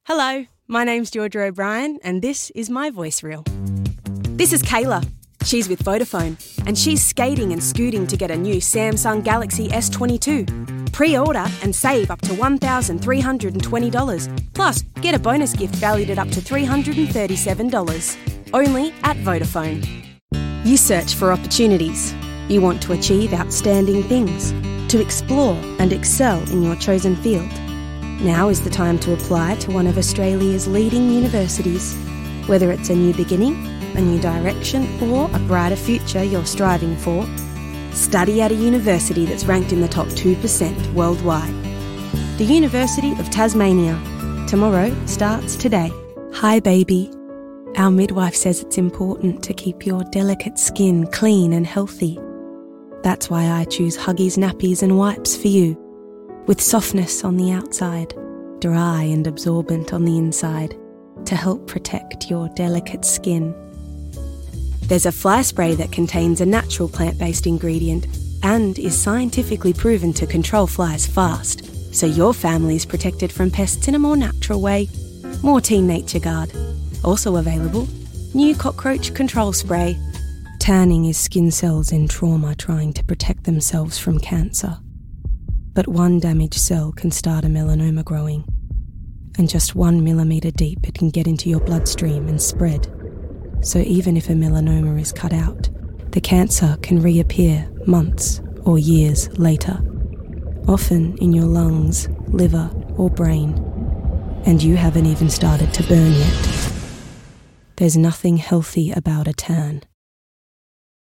Hello, my name's Georgia O'Brien and this is my voice reel. This is Kayla. She's with Vodafone and she's skating and scooting to get a new Samsung Galaxy S22. Pre-order and save up to $1,320. Plus, get a bonus gift valued at up to $337. Only at Vodafone. You search for opportunities. You want to achieve outstanding things, to explore and excel in your chosen field. Now is the time to apply to one of Australia's leading universities. Whether it's a new beginning, a new direction, or a brighter future you're striving for, study at a university that's ranked in the top 2% worldwide. The University of Tasmania. Tomorrow starts today. Hi, baby. Our midwife says it's important to keep your delicate skin clean and healthy. That's why I choose Huggies nappies and wipes for you. With softness on the outside, dry and absorbent on the inside, to help protect your delicate skin. There's a fly spray that contains a natural plant-based ingredient and is scientifically proven to control flies fast, so your family's protected from pests in a more natural way. More Team Nature Guard. Also available, new cockroach control spray. Tanning is skin cells in trauma trying to protect themselves from cancer. But one damaged cell can start a melanoma growing. And just 1 millimetre deep, it can get into your bloodstream and spread. So even if a melanoma is cut out, the cancer can reappear months or years later. Often in your lungs, liver or brain. And you haven't even started to burn yet. There's nothing healthy about a tan.